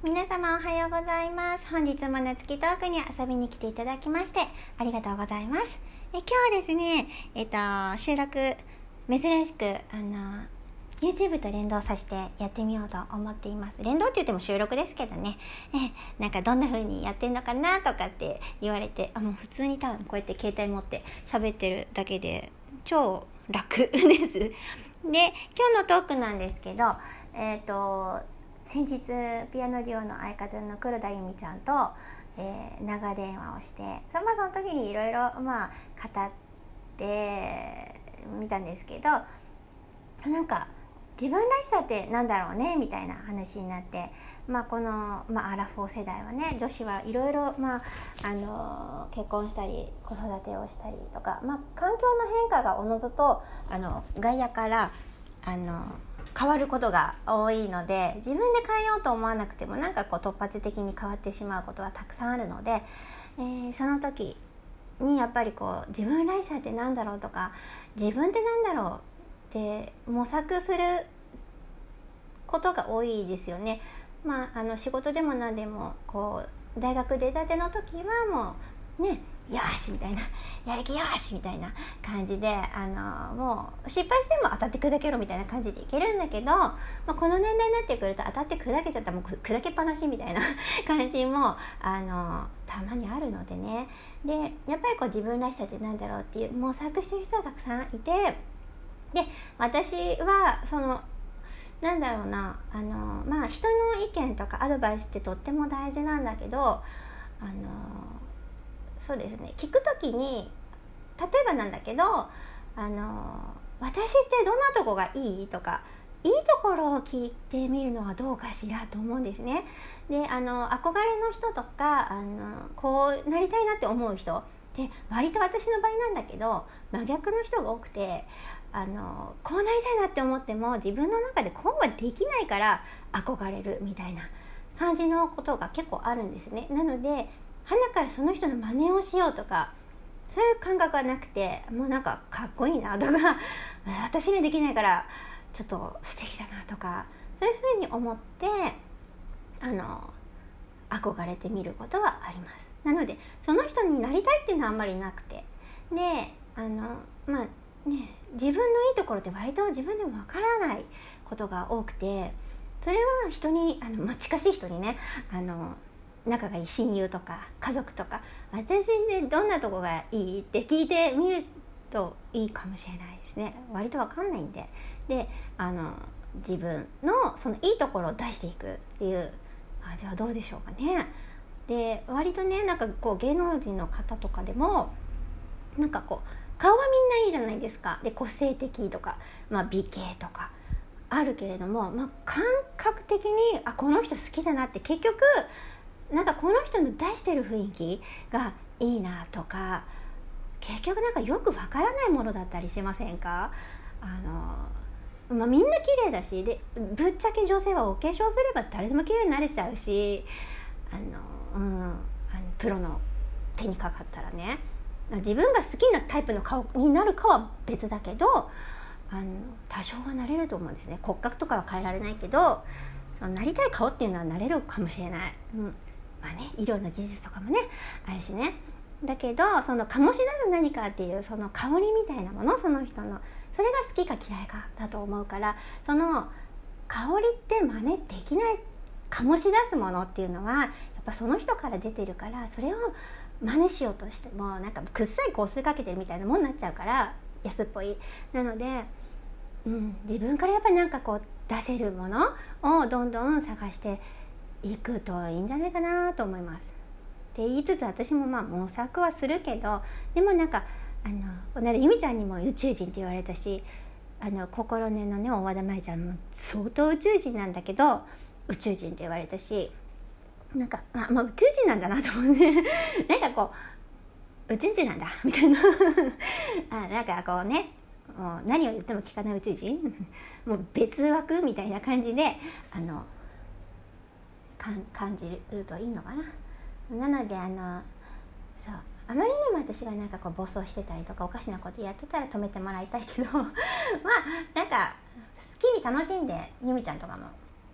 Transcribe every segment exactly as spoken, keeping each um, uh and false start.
皆様おはようございます。本日も夏木トークに遊びに来ていただきましてありがとうございます。え今日はですね、えっと収録珍しくあの YouTube と連動させてやってみようと思っています。連動って言っても収録ですけどね、えなんかどんな風にやってんのかなとかって言われて、あもう普通に多分こうやって携帯持って喋ってるだけで超楽です。で、今日のトークなんですけど、えっと先日ピアノデュオの相方の黒田由美ちゃんと、えー、長電話をしてそのその時にいろいろまあ語ってみたんですけど、なんか自分らしさってなんだろうねみたいな話になって、まあこの、まあ、アラフォー世代はね、女子はいろいろまああの結婚したり子育てをしたりとか、まあ環境の変化がおのずとあの外野からあの変わることが多いので、自分で変えようと思わなくてもなんかこう突発的に変わってしまうことはたくさんあるので、えー、その時にやっぱりこう自分らしさってなんだろうとか、自分ってなんだろうって模索することが多いですよね。まあ、あの仕事でも何でもこう大学出たての時はもうねよしみたいな、やる気よしみたいな感じで、あのもう失敗しても当たって砕けろみたいな感じでいけるんだけど、まあ、この年代になってくると当たって砕けちゃったらもう砕けっぱなしみたいな感じもあのたまにあるのでね。でやっぱりこう自分らしさってなんだろうっていう模索してる人はたくさんいて、で私はそのなんだろうな、あのまあ人の意見とかアドバイスってとっても大事なんだけど、あのそうですね、聞くときに例えばなんだけど、あの私ってどんなとこがいいとか、いいところを聞いてみるのはどうかしらと思うんですね。であの憧れの人とかあのこうなりたいなって思う人で割と私の場合なんだけど真逆の人が多くて、あのこうなりたいなって思っても自分の中でこうはできないから憧れるみたいな感じのことが結構あるんですね。なので鼻からその人の真似をしようとかそういう感覚はなくて、もうなんかかっこいいなとか私にはできないからちょっと素敵だなとか、そういうふうに思ってあの憧れてみることはあります。なのでその人になりたいっていうのはあんまりなくて、であのまあね、自分のいいところって割と自分でもわからないことが多くて、それは人にあの、まあ、近しい人にね、あの仲がいい親友とか家族とか、私でどんなとこがいいって聞いてみるといいかもしれないですね。割とわかんないんで、であの自分のそのいいところを出していくっていう感じはどうでしょうかね。で割とね、なんかこう芸能人の方とかでもなんかこう顔はみんないいじゃないですか。で個性的とか、まあ、美形とかあるけれども、まあ、感覚的にあこの人好きだなって結局なんかこの人の出してる雰囲気がいいなとか、結局なんかよくわからないものだったりしませんか？あの、まあ、みんな綺麗だし、でぶっちゃけ女性はお化粧すれば誰でも綺麗になれちゃうし、あの、うん、あのプロの手にかかったらね、自分が好きなタイプの顔になるかは別だけど、あの多少はなれると思うんですね。骨格とかは変えられないけど、そのなりたい顔っていうのはなれるかもしれない、うん、まあね、医療の技術とかもねあるしね。だけどその醸し出す何かっていうその香りみたいなもの、その人のそれが好きか嫌いかだと思うから、その香りって真似できない、醸し出すものっていうのはやっぱその人から出てるから、それを真似しようとしてもなんかくっさい香水かけてるみたいなもんになっちゃうから安っぽい。なので、うん、自分からやっぱりなんかこう出せるものをどんどん探していくといいんじゃないかなと思います。って言いつつ私もまあ模索はするけど、でもなんかあのこの間ゆみちゃんにも宇宙人って言われたし、あの心根のね大和田舞ちゃんも相当宇宙人なんだけど宇宙人って言われたし、なんかまあ、まあ、宇宙人なんだなと思うねなんかこう宇宙人なんだみたいなあなんかこうね、もう何を言っても聞かない宇宙人もう別枠みたいな感じであのかん感じるといいのかな。なのであのそうあまりにも私がなんかこう暴走してたりとかおかしなことやってたら止めてもらいたいけどまあなんか好きに楽しんでゆみちゃんとかも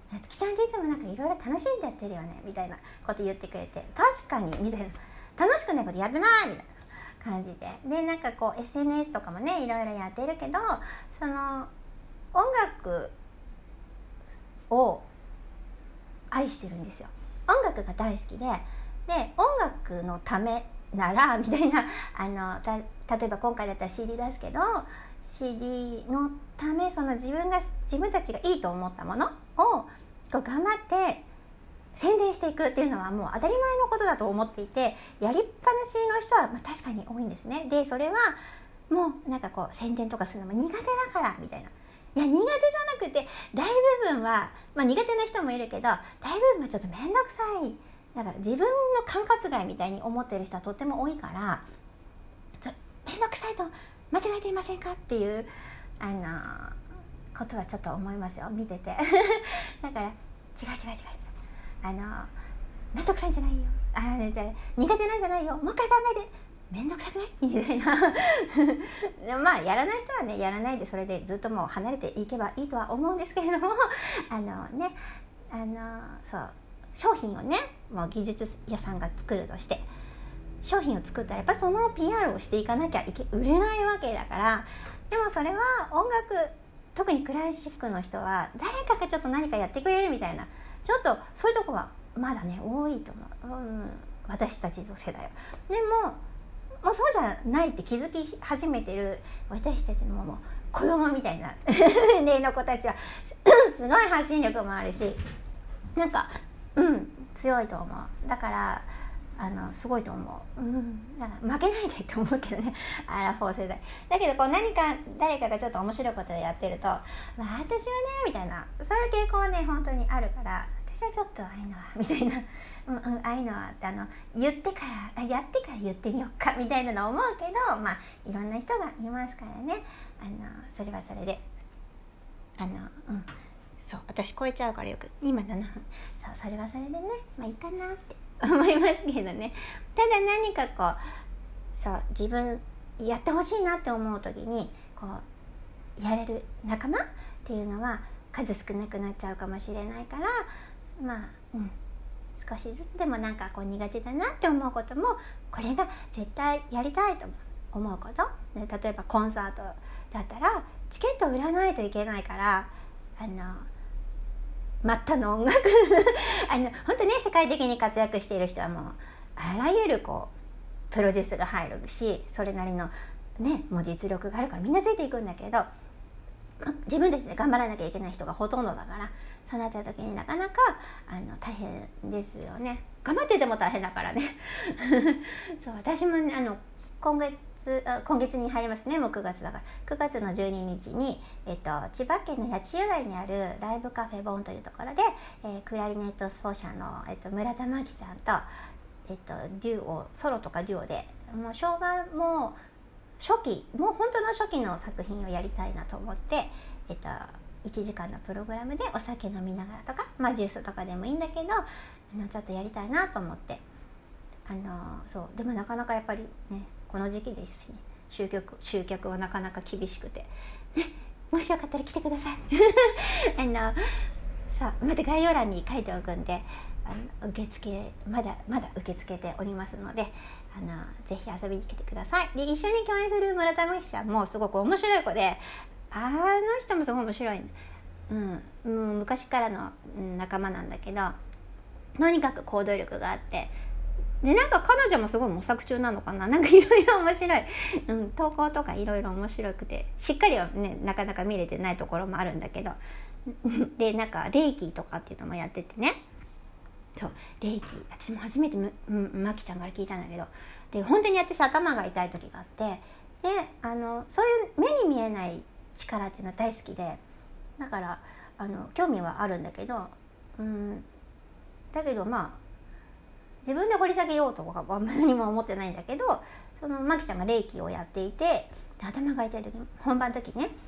なつきちゃんっていつもなんかいろいろ楽しんでやってるよねみたいなこと言ってくれて、確かにみたいな、楽しくないことやってないみたいな感じで、でなんかこう エスエヌエス とかもねいろいろやってるけど、その音楽を愛してるんですよ。音楽が大好きで、で音楽のためならみたいな、あのた例えば今回だったら シーディー 出すけど、 シーディー のため、その自分が自分たちがいいと思ったものをこう頑張って宣伝していくっていうのはもう当たり前のことだと思っていて、やりっぱなしの人はまあ確かに多いんですね。でそれはもうなんかこう宣伝とかするのも苦手だからみたいな、いや苦手じゃなくて大部分は、まあ、苦手な人もいるけど大部分はちょっと面倒くさい、だから自分の管轄外みたいに思ってる人はとっても多いから、ちょ面倒くさいと間違えていませんかっていうあのことはちょっと思いますよ、見ててだから違う違う違う、あの面倒くさいんじゃないよ、あじゃあ苦手なんじゃないよ、もう一回考えて、面倒くさくないみたいなまあやらない人はねやらないで、それでずっともう離れていけばいいとは思うんですけれどもあのねあのそう商品をねもう技術屋さんが作るとして、商品を作ったらやっぱりその ピーアール をしていかなきゃいけ売れないわけだから、でもそれは音楽、特にクラシックの人は誰かがちょっと何かやってくれるみたいな、ちょっとそういうとこはまだね多いと思う、うん、私たちの世代は。でももうそうじゃないって気づき始めてる私たちのもう子供みたいな例の子たちはすごい発信力もあるし、なんかうん強いと思う。だからあのすごいと思う、うん、だから負けないでって思うけどねアラフォー世代だけど、こう何か誰かがちょっと面白いことでやってると、まあ、私はねみたいな、そういう傾向はね本当にあるから、私はちょっとああいうのはみたいなうんうん、ああいうのはあの言ってからやってから言ってみようかみたいなの思うけど、まあいろんな人がいますからね、あのそれはそれであのうんそう私超えちゃうからよく今ななふん、そうそれはそれでねまあいいかなって思いますけどね。ただ何かこうそう自分やってほしいなって思う時にこうやれる仲間っていうのは数少なくなっちゃうかもしれないから、まあうん少しずつでもなんかこう苦手だなって思うことも、これが絶対やりたいと思うこと、ね、例えばコンサートだったらチケット売らないといけないから、あの末端の音楽あの本当ね世界的に活躍している人はもうあらゆるこうプロデュースが入るし、それなりのねもう実力があるからみんなついていくんだけど、自分たちで頑張らなきゃいけない人がほとんどだから、そうなった時になかなかあの大変ですよね。頑張ってても大変だからねそう私も、ね、あの今月今月に入りますね。もうくがつだからくがつのじゅうににちに、えっと、千葉県の八千代台にあるライブカフェボンというところで、えー、クラリネット奏者の、えっと、村田真希ちゃんと、えっと、デュオソロとかデュオでもう昭和も初期もう本当の初期の作品をやりたいなと思って、えっと、いちじかんのプログラムでお酒飲みながらとか、まあ、ジュースとかでもいいんだけどあのちょっとやりたいなと思って、あのそうでもなかなかやっぱりねこの時期ですし、ね、集客集客はなかなか厳しくて、ね、もしよかったら来てくださいあのそうまた概要欄に書いておくんで、あの受付まだまだ受け付けておりますので、あのぜひ遊びに来てください。で一緒に共演する村田真希ちゃんもすごく面白い子で、あの人もすごい面白い、うんうん、昔からの仲間なんだけど、とにかく行動力があって、でなんか彼女もすごい模索中なのかな、なんかいろいろ面白い、うん、投稿とかいろいろ面白くて、しっかりはねなかなか見れてないところもあるんだけどでなんかレイキーとかっていうのもやっててね、そうレイキー私も初めてまきちゃんから聞いたんだけど、で本当に私頭が痛い時があって、であのそういう目に見えない力っていうのは大好きで、だからあの興味はあるんだけど、うん、だけどまあ自分で掘り下げようとかは何も思ってないんだけど、そのマキちゃんが霊気をやっていて、頭が痛い時に本番の時ね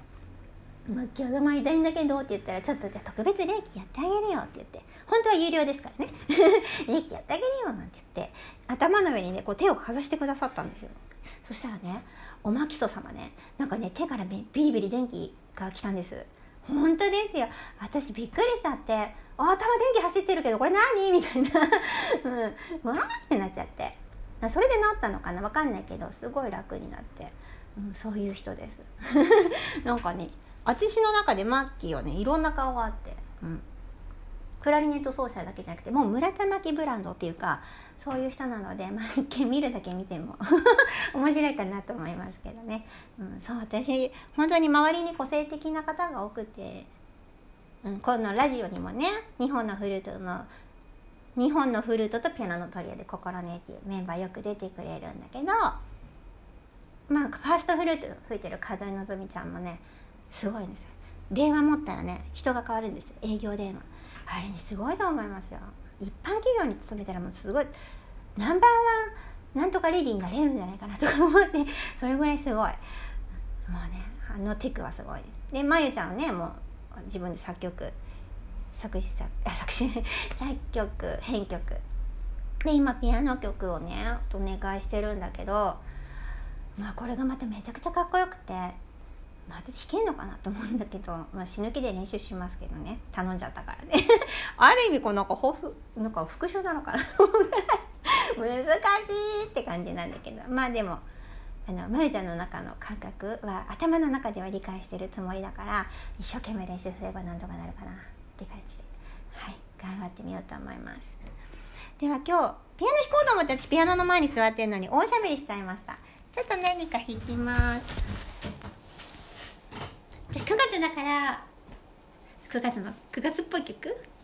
「マキ頭痛いんだけど」って言ったら「ちょっとじゃあ特別霊気やってあげるよ」って言って、本当は有料ですからね霊気やってあげるよなんて言って頭の上にねこう手をかざしてくださったんですよ。そしたらねおまきそ様ね、なんかね手からビリビリ電気が来たんです。 本当ですよ。私びっくりしちゃって、あ、頭電気走ってるけどこれ何みたいな、うん、わーってなっちゃって、それで治ったのかな、わかんないけどすごい楽になって、うん、そういう人ですなんかね、私の中でマッキーはね、いろんな顔があって、うん、クラリネット奏者だけじゃなくて、もう村田真希ブランドっていうか、そういう人なので、まあ、一見見るだけ見ても面白いかなと思いますけどね、うん、そう、私本当に周りに個性的な方が多くて、うん、このラジオにもね、日本のフルートの日本のフルートとピアノのトリオで心ねっていうメンバーよく出てくれるんだけど、まあファーストフルート吹いてる門井のぞみちゃんもね、すごいんですよ。電話持ったらね、人が変わるんですよ、営業電話。あれにすごいと思いますよ。一般企業に勤めたらもうすごいナンバーワンなんとかレディーになれるんじゃないかなとか思って、それぐらいすごい、もうね、あのテクはすごいで、まゆちゃんはね、もう自分で作曲作詞作あ作詞作曲編曲で、今ピアノ曲をねお願いしてるんだけど、まあこれがまためちゃくちゃかっこよくて、まあ、私弾けんのかなと思うんだけど、まあ、死ぬ気で練習しますけどね、頼んじゃったからねある意味こうなんか抱負なんか復習なのかな難しいって感じなんだけど、まあでもあのまゆちゃんの中の感覚は頭の中では理解してるつもりだから、一生懸命練習すればなんとかなるかなって感じで、はい、頑張ってみようと思います。では今日ピアノ弾こうと思って私ピアノの前に座ってるのに大しゃべりしちゃいました。ちょっと何か弾きます。じゃあくがつだからくがつのくがつっぽい曲